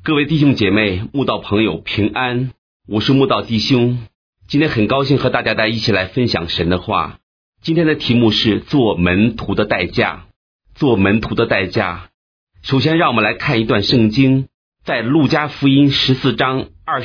各位弟兄姐妹、慕道朋友平安，我是慕道弟兄。今天很高兴和大家一起来分享神的话。今天的题目是做门徒的代价。做门徒的代价。首先让我们来看一段圣经，在路加福音14章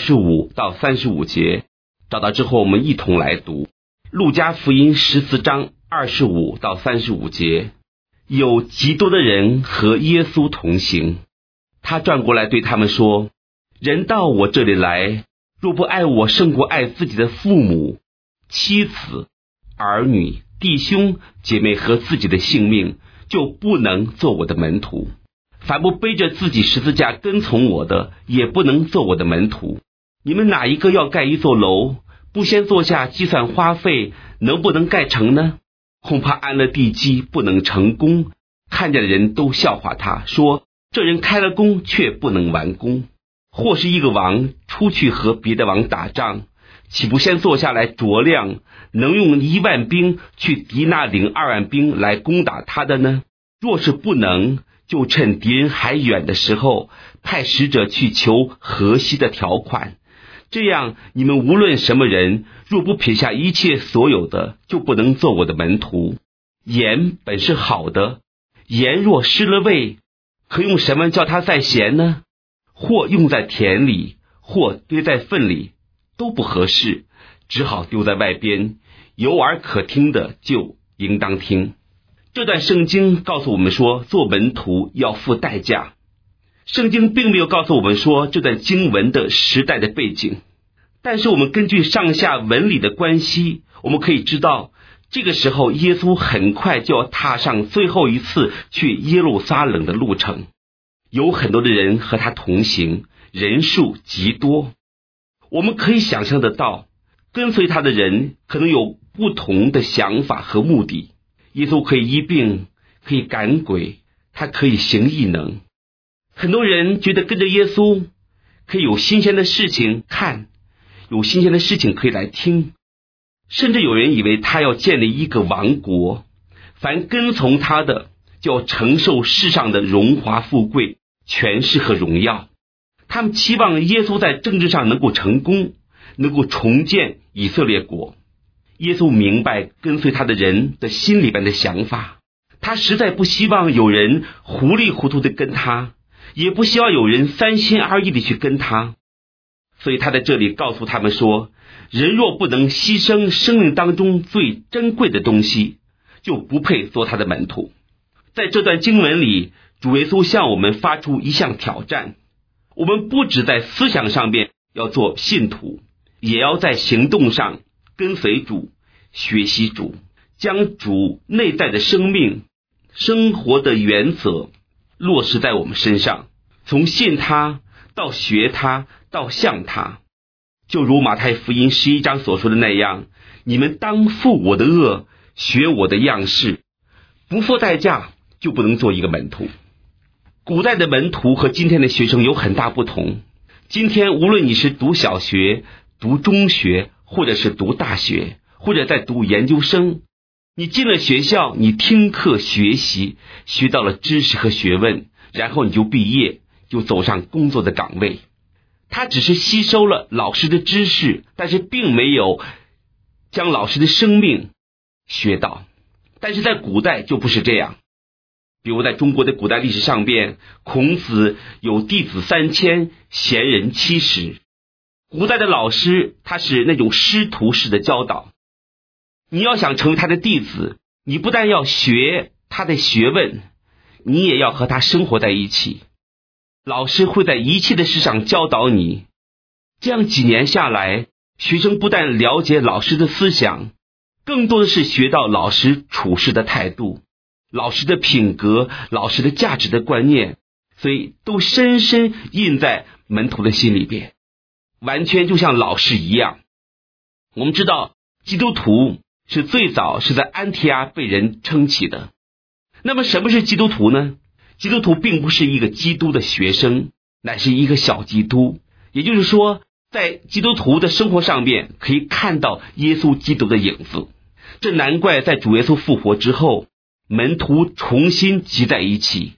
25到35节。找到之后我们一同来读。路加福音14章25到35节。有极多的人和耶稣同行，他转过来对他们说，人到我这里来，若不爱我胜过爱自己的父母、妻子、儿女、弟兄、姐妹和自己的性命，就不能做我的门徒。凡不背着自己十字架跟从我的，也不能做我的门徒。你们哪一个要盖一座楼，不先坐下计算花费，能不能盖成呢？恐怕安了地基不能成功，看见的人都笑话他，说这人开了工却不能完工。或是一个王出去和别的王打仗，岂不先坐下来酌量，能用10000兵去敌那领2万兵来攻打他的呢？若是不能，就趁敌人还远的时候，派使者去求和稀的条款。这样你们无论什么人，若不撇下一切所有的，就不能做我的门徒。盐本是好的，盐若失了味，可用什么叫它再咸呢？或用在田里，或堆在粪里，都不合适，只好丢在外边。有耳可听的就应当听。这段圣经告诉我们说，做门徒要付代价。圣经并没有告诉我们说这段经文的时代的背景，但是我们根据上下文理的关系，我们可以知道，这个时候耶稣很快就要踏上最后一次去耶路撒冷的路程。有很多的人和他同行，人数极多。我们可以想象得到，跟随他的人可能有不同的想法和目的。耶稣可以医病，可以赶鬼，他可以行异能。很多人觉得跟着耶稣可以有新鲜的事情看，有新鲜的事情可以来听，甚至有人以为他要建立一个王国，凡跟从他的就要承受世上的荣华富贵、权势和荣耀。他们期望耶稣在政治上能够成功，能够重建以色列国。耶稣明白跟随他的人的心里边的想法，他实在不希望有人糊里糊涂的跟他，也不希望有人3心2意的去跟他。所以他在这里告诉他们说，人若不能牺牲生命当中最珍贵的东西，就不配做他的门徒。在这段经文里，主耶稣向我们发出一项挑战，我们不只在思想上面要做信徒，也要在行动上跟随主，学习主，将主内在的生命、生活的原则落实在我们身上，从信他到学他到像他。就如马太福音11章所说的那样，你们当负我的恶，学我的样式。不付代价就不能做一个门徒。古代的门徒和今天的学生有很大不同。今天无论你是读小学、读中学，或者是读大学，或者在读研究生，你进了学校，你听课学习，学到了知识和学问，然后你就毕业，就走上工作的岗位。他只是吸收了老师的知识，但是并没有将老师的生命学到。但是在古代就不是这样。比如在中国的古代历史上边，孔子有弟子3000，贤人70。古代的老师他是那种师徒式的教导，你要想成为他的弟子，你不但要学他的学问，你也要和他生活在一起。老师会在一切的事上教导你，这样几年下来，学生不但了解老师的思想，更多的是学到老师处事的态度，老师的品格，老师的价值的观念，所以都深深印在门徒的心里边，完全就像老师一样。我们知道基督徒是最早是在安提阿被人称起的。那么什么是基督徒呢？基督徒并不是一个基督的学生，乃是一个小基督。也就是说，在基督徒的生活上面可以看到耶稣基督的影子。这难怪在主耶稣复活之后，门徒重新集在一起，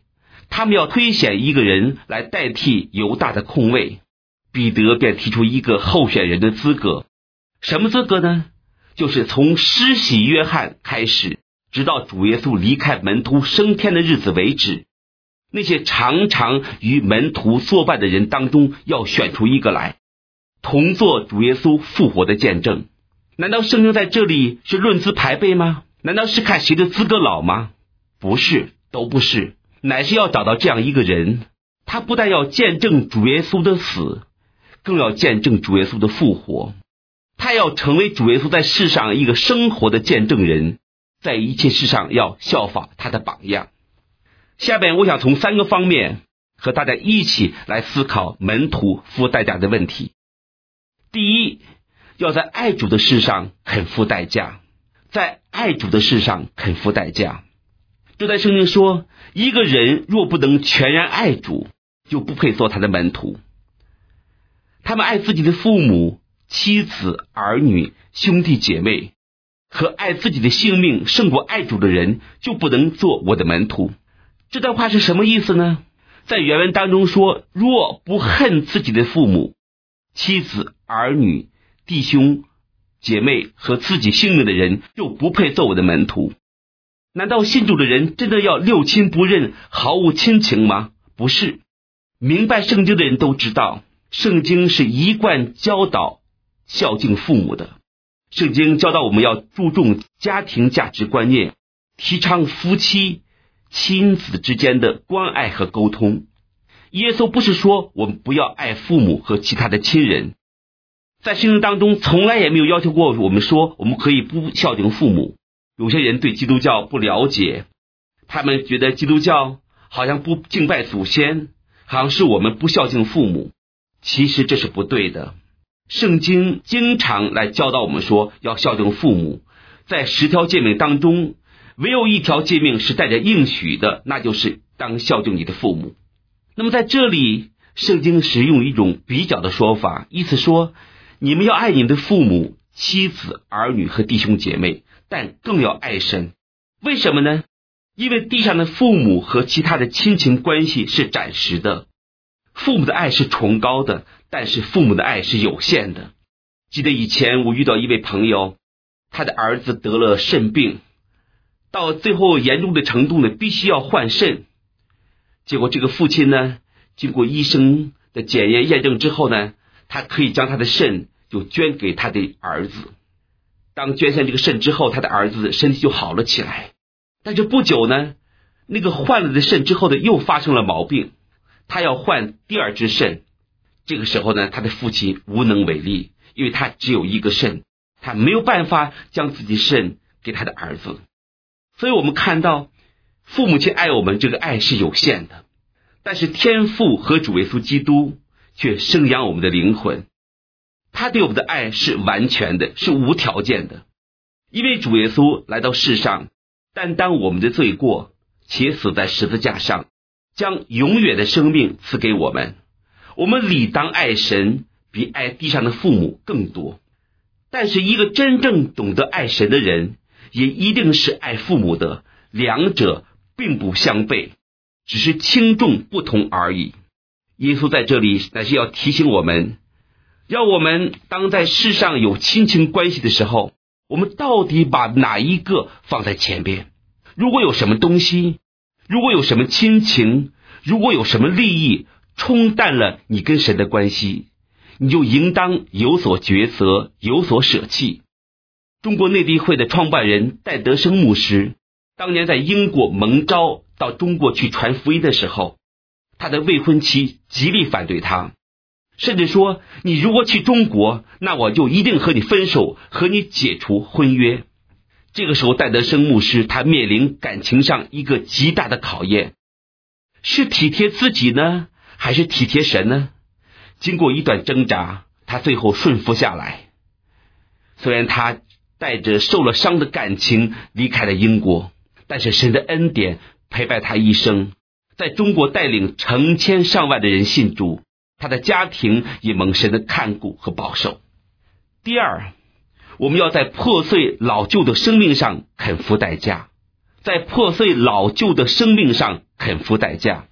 他们要推选一个人来代替犹大的空位，彼得便提出一个候选人的资格。什么资格呢？就是从施洗约翰开始，直到主耶稣离开门徒升天的日子为止，那些常常与门徒作伴的人当中要选出一个来，同做主耶稣复活的见证。难道圣经在这里是论资排辈吗？难道是看谁的资格老吗？不是，都不是，乃是要找到这样一个人，他不但要见证主耶稣的死，更要见证主耶稣的复活。他要成为主耶稣在世上一个生活的见证人，在一切事上要效法他的榜样。下边我想从3个方面和大家一起来思考门徒付代价的问题。第一，要在爱主的事上肯付代价，在爱主的事上肯付代价。就在圣经说，一个人若不能全然爱主，就不配做他的门徒。他们爱自己的父母、妻子、儿女、兄弟姐妹，和爱自己的性命胜过爱主的人，就不能做我的门徒。这段话是什么意思呢？在原文当中说，若不恨自己的父母、妻子、儿女、弟兄、姐妹和自己性命的人，就不配做我的门徒。难道信主的人真的要六亲不认，毫无亲情吗？不是。明白圣经的人都知道，圣经是一贯教导孝敬父母的。圣经教导我们要注重家庭价值观念，提倡夫妻亲子之间的关爱和沟通。耶稣不是说我们不要爱父母和其他的亲人，在圣经当中从来也没有要求过我们说我们可以不孝敬父母。有些人对基督教不了解，他们觉得基督教好像不敬拜祖先，好像是我们不孝敬父母。其实这是不对的。圣经经常来教导我们说要孝敬父母，在10条诫命当中，唯有1条诫命是带着应许的，那就是当孝敬你的父母。那么在这里，圣经使用一种比较的说法，意思说你们要爱你的父母、妻子、儿女和弟兄姐妹，但更要爱神。为什么呢？因为地上的父母和其他的亲情关系是暂时的，父母的爱是崇高的，但是父母的爱是有限的。记得以前我遇到一位朋友，他的儿子得了肾病，到最后严重的程度呢，必须要换肾。结果这个父亲呢，经过医生的检验验证之后呢，他可以将他的肾就捐给他的儿子。当捐献这个肾之后，他的儿子身体就好了起来。但是不久呢，那个换了的肾之后呢，又发生了毛病，他要换第2只肾。这个时候呢，他的父亲无能为力，因为他只有1个肾，他没有办法将自己肾给他的儿子。所以我们看到父母亲爱我们，这个爱是有限的，但是天父和主耶稣基督却生养我们的灵魂，他对我们的爱是完全的，是无条件的。因为主耶稣来到世上，担当我们的罪过，且死在十字架上，将永远的生命赐给我们。我们理当爱神，比爱地上的父母更多。但是一个真正懂得爱神的人，也一定是爱父母的，两者并不相悖，只是轻重不同而已。耶稣在这里乃是要提醒我们，让我们当在世上有亲情关系的时候，我们到底把哪一个放在前边？如果有什么东西，如果有什么亲情，如果有什么利益冲淡了你跟神的关系，你就应当有所抉择，有所舍弃。中国内地会的创办人戴德生牧师当年在英国蒙召到中国去传福音的时候，他的未婚妻极力反对他，甚至说你如果去中国，那我就一定和你分手，和你解除婚约。这个时候戴德生牧师他面临感情上一个极大的考验，是体贴自己呢，还是体贴神呢？经过一段挣扎，他最后顺服下来。虽然他带着受了伤的感情离开了英国，但是神的恩典陪伴他一生，在中国带领成千上万的人信主，他的家庭也蒙神的看顾和保守。第二，我们要在破碎老旧的生命上肯付代价，在破碎老旧的生命上肯付代价。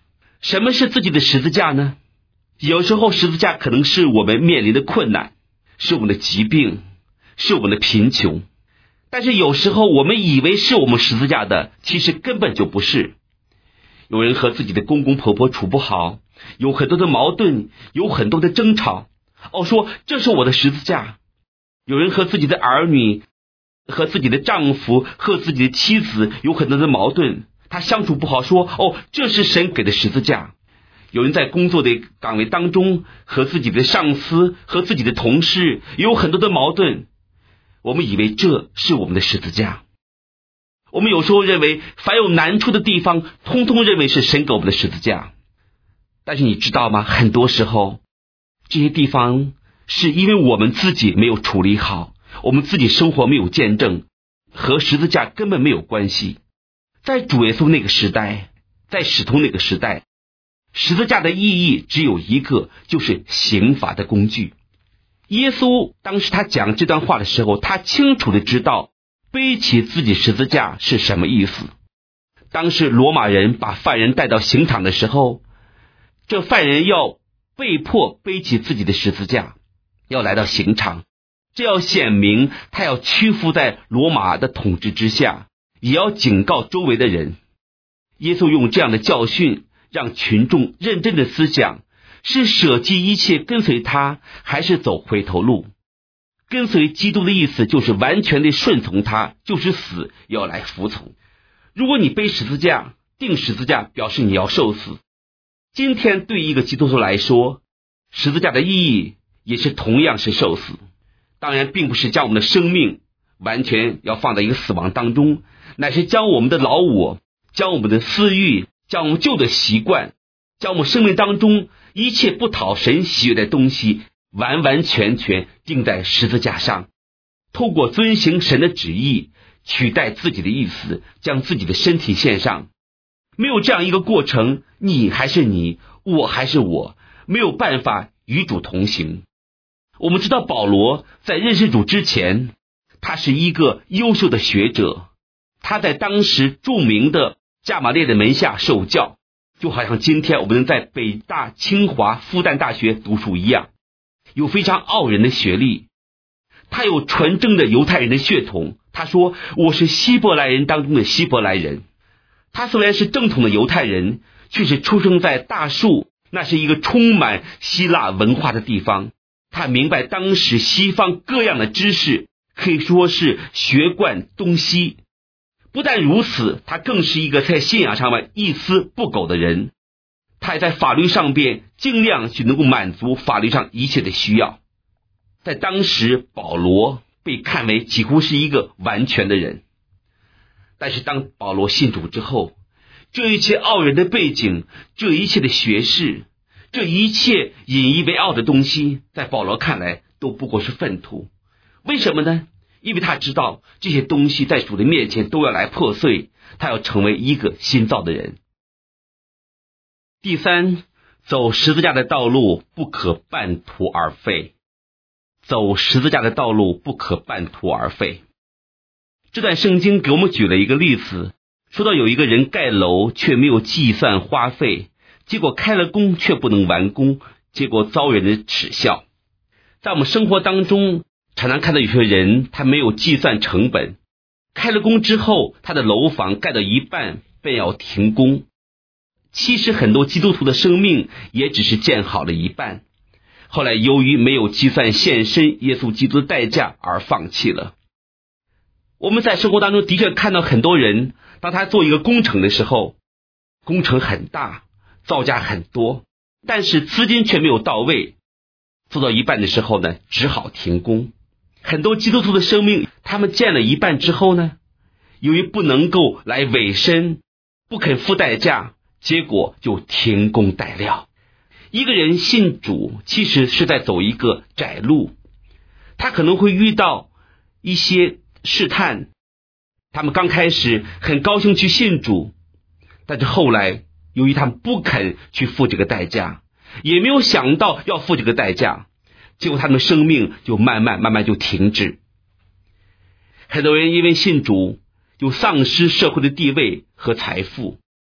什么是自己的十字架呢？有时候十字架可能是我们面临的困难，是我们的疾病，是我们的贫穷。但是有时候我们以为是我们十字架的，其实根本就不是。有人和自己的公公婆婆处不好，有很多的矛盾，有很多的争吵，说这是我的十字架。有人和自己的儿女，和自己的丈夫，和自己的妻子有很多的矛盾，他相处不好，说这是神给的十字架。有人在工作的岗位当中，和自己的上司，和自己的同事有很多的矛盾，我们以为这是我们的十字架。我们有时候认为凡有难处的地方，通通认为是神给我们的十字架。但是你知道吗？很多时候这些地方是因为我们自己没有处理好，我们自己生活没有见证，和十字架根本没有关系。在主耶稣那个时代，在使徒那个时代，十字架的意义只有一个，就是刑罚的工具。耶稣当时他讲这段话的时候，他清楚地知道背起自己十字架是什么意思。当时罗马人把犯人带到刑场的时候，这犯人要被迫背起自己的十字架，要来到刑场，这要显明他要屈服在罗马的统治之下，也要警告周围的人。耶稣用这样的教训让群众认真的思想，是舍弃一切跟随他，还是走回头路。跟随基督的意思就是完全的顺从他，就是死也要来服从。如果你背十字架，钉十字架，表示你要受死。今天对一个基督徒来说，十字架的意义也是同样是受死。当然并不是将我们的生命完全要放在一个死亡当中，乃是将我们的老我，将我们的私欲，将我们旧的习惯，将我们生命当中一切不讨神喜悦的东西完完全全钉在十字架上，透过遵行神的旨意，取代自己的意思，将自己的身体献上。没有这样一个过程，你还是你，我还是我，没有办法与主同行。我们知道保罗在认识主之前，他是一个优秀的学者，他在当时著名的加马列的门下受教，就好像今天我们能在北大、清华、复旦大学读书一样，有非常傲人的学历。他有纯正的犹太人的血统，他说我是希伯来人当中的希伯来人。他虽然是正统的犹太人，却是出生在大树，那是一个充满希腊文化的地方。他明白当时西方各样的知识，可以说是学贯东西。不但如此，他更是一个在信仰上面一丝不苟的人。他也在法律上边尽量去能够满足法律上一切的需要。在当时，保罗被看为几乎是一个完全的人。但是当保罗信主之后，这一切傲人的背景，这一切的学识，这一切引以为傲的东西，在保罗看来都不过是粪土。为什么呢？因为他知道这些东西在主的面前都要来破碎，他要成为一个新造的人。第三，走十字架的道路不可半途而废。走十字架的道路不可半途而废。这段圣经给我们举了一个例子，说到有一个人盖楼却没有计算花费，结果开了工却不能完工，结果遭人的耻笑。在我们生活当中，常常看到有些人他没有计算成本，开了工之后，他的楼房盖到一半便要停工。其实很多基督徒的生命也只是建好了一半，后来由于没有计算献身耶稣基督的代价而放弃了。我们在生活当中的确看到很多人，当他做一个工程的时候，工程很大，造价很多，但是资金却没有到位，做到一半的时候呢，只好停工。很多基督徒的生命，他们建了一半之后呢，由于不能够来委身，不肯付代价，结果就停工待料。一个人信主其实是在走一个窄路，他可能会遇到一些试探。他们刚开始很高兴去信主，但是后来由于他们不肯去付这个代价，也没有想到要付这个代价，结果他们的生命就慢慢就停止。很多人因为信主就丧失社会的地位和财富，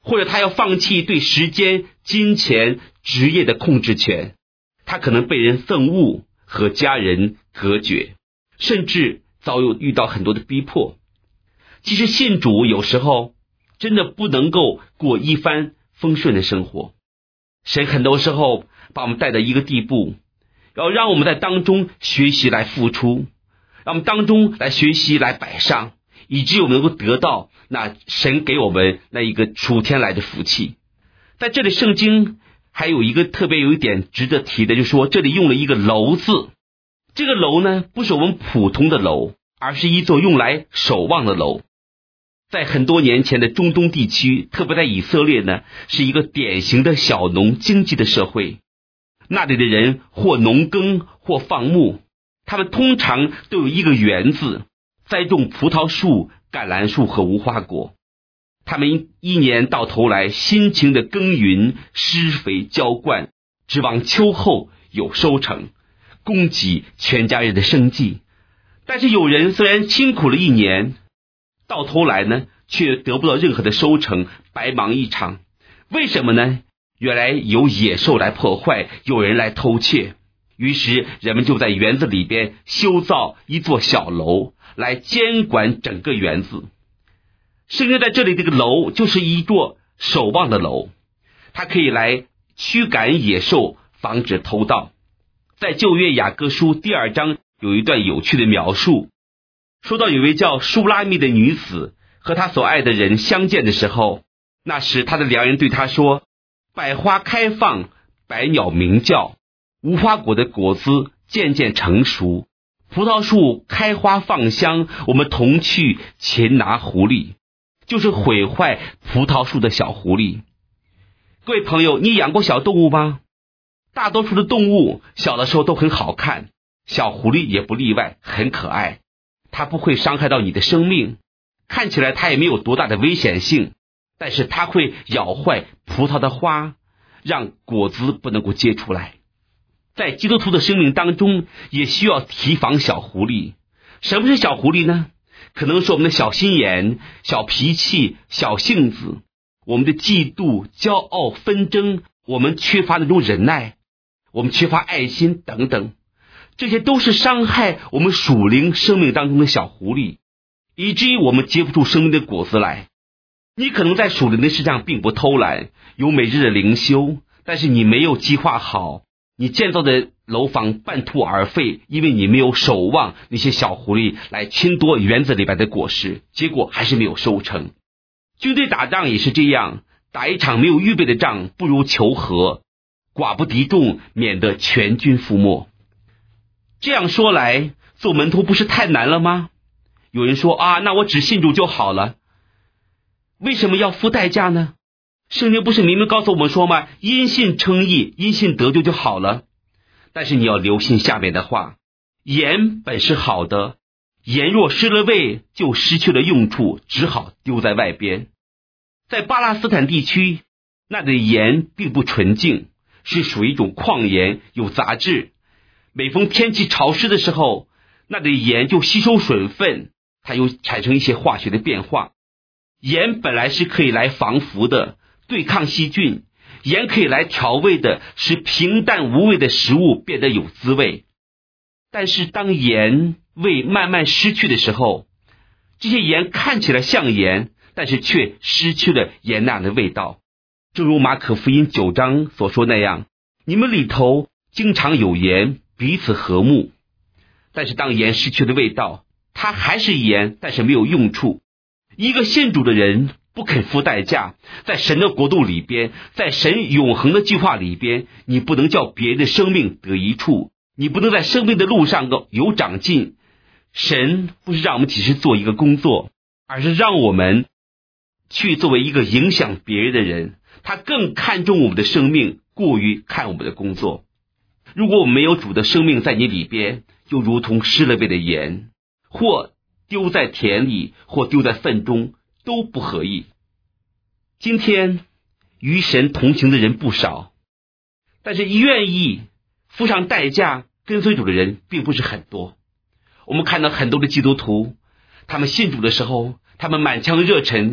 或者他要放弃对时间、金钱、职业的控制权，他可能被人憎恶，和家人隔绝，甚至遭遇到很多的逼迫。其实信主有时候真的不能够过一帆风顺的生活，神很多时候把我们带到一个地步，要让我们在当中学习来付出，让我们当中来学习来摆上，以致我们能够得到那神给我们那一个属天来的福气。在这里圣经还有一个特别有一点值得提的，就是说这里用了一个楼字。这个楼呢，不是我们普通的楼，而是一座用来守望的楼。在很多年前的中东地区，特别在以色列呢，是一个典型的小农经济的社会。那里的人或农耕或放牧，他们通常都有一个园子，栽种葡萄树、橄榄树和无花果。他们一年到头来辛勤的耕耘、施肥、浇灌，指望秋后有收成，供给全家人的生计。但是有人虽然辛苦了一年，到头来呢，却得不到任何的收成，白忙一场。为什么呢？原来有野兽来破坏，有人来偷窃，于是人们就在园子里边修造一座小楼，来监管整个园子。圣经在这里这个楼就是一座守望的楼，它可以来驱赶野兽，防止偷盗。在旧约雅各书第2章有一段有趣的描述，说到有位叫舒拉密的女子和她所爱的人相见的时候，那时她的良人对她说，百花开放，百鸟鸣叫，无花果的果子渐渐成熟，葡萄树开花放香，我们同去擒拿狐狸，就是毁坏葡萄树的小狐狸。各位朋友，你养过小动物吗？大多数的动物小的时候都很好看，小狐狸也不例外，很可爱。它不会伤害到你的生命，看起来它也没有多大的危险性，但是它会咬坏葡萄的花，让果子不能够结出来。在基督徒的生命当中，也需要提防小狐狸。什么是小狐狸呢？可能是我们的小心眼、小脾气、小性子，我们的嫉妒、骄傲、纷争，我们缺乏那种忍耐，我们缺乏爱心等等，这些都是伤害我们属灵生命当中的小狐狸，以至于我们结不出生命的果子来。你可能在属灵的事上并不偷懒，有每日的灵修，但是你没有计划好，你建造的楼房半途而废，因为你没有守望那些小狐狸来侵夺园子里边的果实，结果还是没有收成。军队打仗也是这样，打一场没有预备的仗，不如求和，寡不敌众，免得全军覆没。这样说来，做门徒不是太难了吗？有人说啊，那我只信主就好了。为什么要付代价呢？圣经不是明明告诉我们说吗？因信称义，因信得救就好了。但是你要留心下面的话，盐本是好的，盐若失了味，就失去了用处，只好丢在外边。在巴勒斯坦地区，那里的盐并不纯净，是属于一种矿盐，有杂质。每逢天气潮湿的时候，那里的盐就吸收水分，它又产生一些化学的变化。盐本来是可以来防腐的，对抗细菌，盐可以来调味的，使平淡无味的食物变得有滋味。但是当盐味慢慢失去的时候，这些盐看起来像盐，但是却失去了盐那样的味道。正如马可福音9章所说那样，你们里头经常有盐，彼此和睦。但是当盐失去了味道，它还是盐，但是没有用处。一个信主的人不肯付代价，在神的国度里边，在神永恒的计划里边，你不能叫别人的生命得益处，你不能在生命的路上有长进。神不是让我们只是做一个工作，而是让我们去作为一个影响别人的人。他更看重我们的生命，过于看我们的工作。如果我们没有主的生命在你里边，就如同失了味的盐，或丢在田里，或丢在粪中，都不合意。今天与神同行的人不少，但是愿意付上代价跟随主的人并不是很多。我们看到很多的基督徒，他们信主的时候，他们满腔热忱，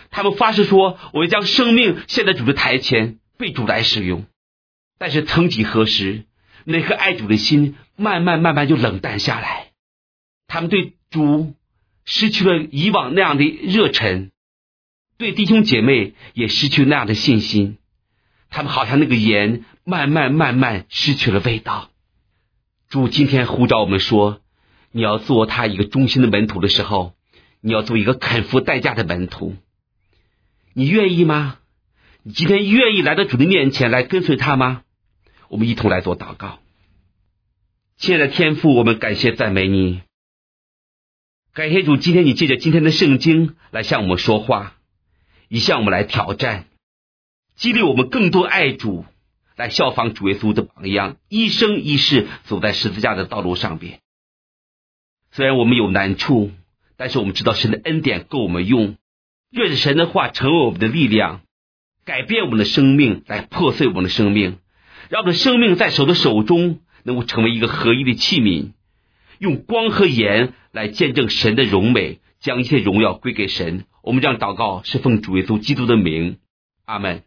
他们发誓说，我要将生命献在主的台前，被主来使用。但是曾几何时，那颗爱主的心慢慢就冷淡下来，他们对主失去了以往那样的热忱，对弟兄姐妹也失去那样的信心。他们好像那个盐慢慢失去了味道。主今天呼召我们说，你要做他一个忠心的门徒的时候，你要做一个肯付代价的门徒。你愿意吗？你今天愿意来到主的面前来跟随他吗？我们一同来做祷告。亲爱的天父，我们感谢赞美你，感谢主，今天你借着今天的圣经来向我们说话，也向我们来挑战，激励我们更多爱主，来效仿主耶稣的榜样，一生一世走在十字架的道路上边。虽然我们有难处，但是我们知道神的恩典够我们用，愿着神的话成为我们的力量，改变我们的生命，来破碎我们的生命，让我们的生命在手的手中能够成为一个合一的器皿，用光和盐来见证神的荣美，将一切荣耀归给神。我们这样祷告是奉主耶稣基督的名，阿们。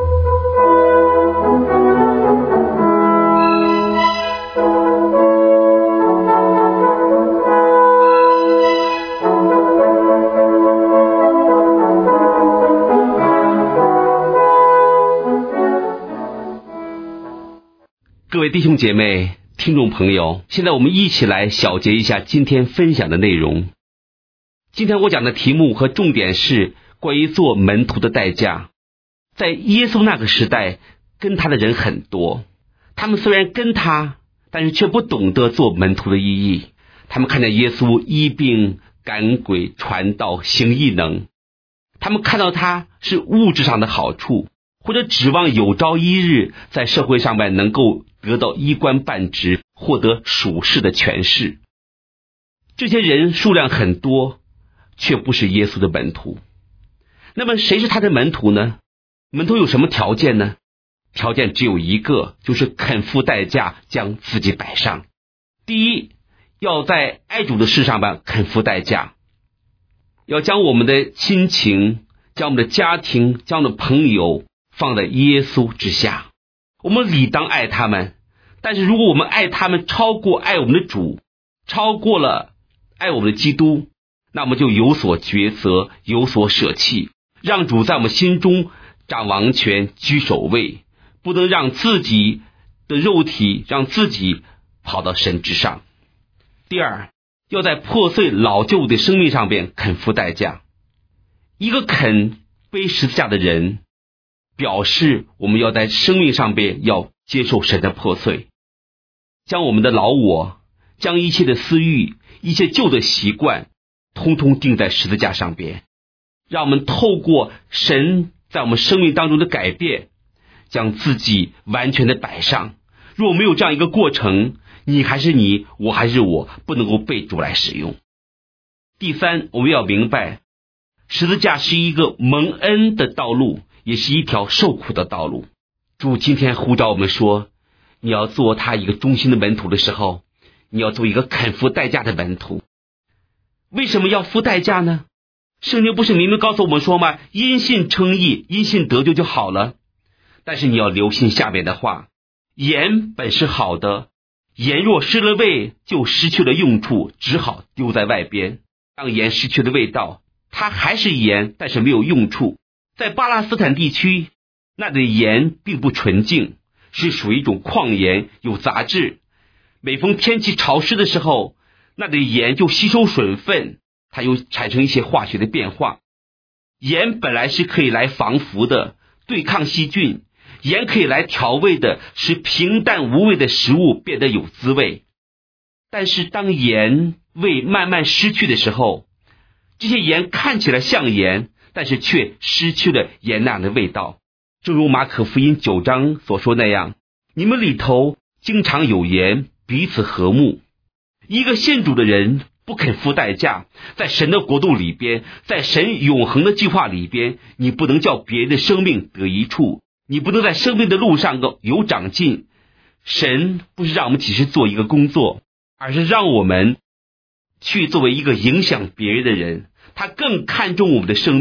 各位弟兄姐妹、听众朋友，现在我们一起来小结一下今天分享的内容。今天我讲的题目和重点是关于做门徒的代价。在耶稣那个时代，跟他的人很多，他们虽然跟他，但是却不懂得做门徒的意义。他们看见耶稣医病、赶鬼、传道、行异能，他们看到他是物质上的好处，或者指望有朝一日在社会上面能够得到一官半职，获得属世的权势。这些人数量很多，却不是耶稣的门徒。那么谁是他的门徒呢？门徒有什么条件呢？条件只有一个，就是肯付代价，将自己摆上。第一，要在爱主的事上面肯付代价，要将我们的亲情、将我们的家庭、将我们的朋友放在耶稣之下。我们理当爱他们，但是如果我们爱他们超过爱我们的主，超过了爱我们的基督，那么就有所抉择，有所舍弃，让主在我们心中掌王权，居首位，不能让自己的肉体，让自己跑到神之上。第二，要在破碎老旧的生命上边肯付代价。一个肯背十字架的人，表示我们要在生命上边要接受神的破碎，将我们的老我，将一切的私欲，一切旧的习惯通通钉在十字架上边，让我们透过神在我们生命当中的改变，将自己完全的摆上。如果没有这样一个过程，你还是你，我还是我，不能够被主来使用。第三，我们要明白，十字架是一个蒙恩的道路，也是一条受苦的道路。主今天呼召我们说，你要做他一个忠心的门徒的时候，你要做一个肯付代价的门徒。为什么要付代价呢？圣经不是明明告诉我们说吗？因信称义，因信得救就好了。但是你要留心下面的话，盐本是好的，盐若失了味，就失去了用处，只好丢在外边。当盐失去了味道，它还是盐，但是没有用处。在巴勒斯坦地区，那里的盐并不纯净，是属于一种矿盐，有杂质。每逢天气潮湿的时候，那里的盐就吸收水分，它又产生一些化学的变化。盐本来是可以来防腐的，对抗细菌，盐可以来调味的，使平淡无味的食物变得有滋味。但是当盐味慢慢失去的时候，这些盐看起来像盐，但是却失去了盐那样的味道。正如马可福音9章所说那样，你们里头经常有盐，彼此和睦。一个信主的人不肯付代价，在神的国度里边，在神永恒的计划里边，你不能叫别人的生命得益处，你不能在生命的路上有长进。神不是让我们只是做一个工作，而是让我们去作为一个影响别人的人。他更看重我们的生命，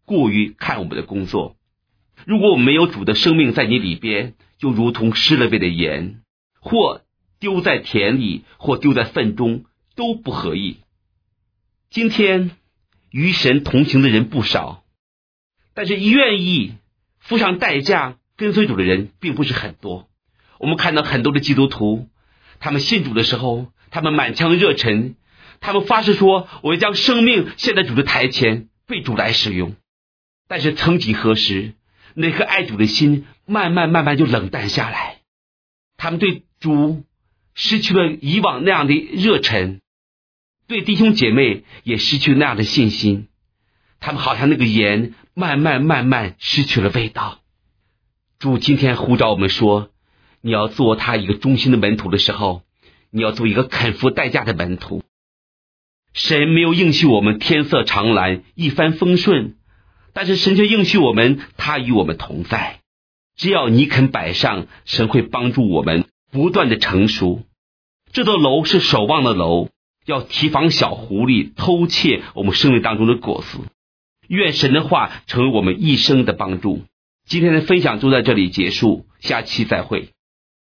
过于看我们的工作。如果我们没有主的生命在你里边，就如同失了味的盐，或丢在田里，或丢在粪中，都不合意。今天与神同行的人不少，但是愿意付上代价跟随主的人并不是很多。我们看到很多的基督徒，他们信主的时候，他们满腔热忱，他们发誓说，我要将生命献在主的台前，被主来使用。但是曾几何时，那颗爱主的心慢慢就冷淡下来，他们对主失去了以往那样的热忱，对弟兄姐妹也失去了那样的信心。他们好像那个盐慢慢失去了味道。主今天呼召我们说，你要做他一个忠心的门徒的时候，你要做一个肯付代价的门徒。神没有应许我们天色长蓝一帆风顺，但是神却应许我们，他与我们同在。只要你肯摆上，神会帮助我们不断的成熟。这座楼是守望的楼，要提防小狐狸偷窃我们生命当中的果子。愿神的话成为我们一生的帮助。今天的分享就在这里结束，下期再会。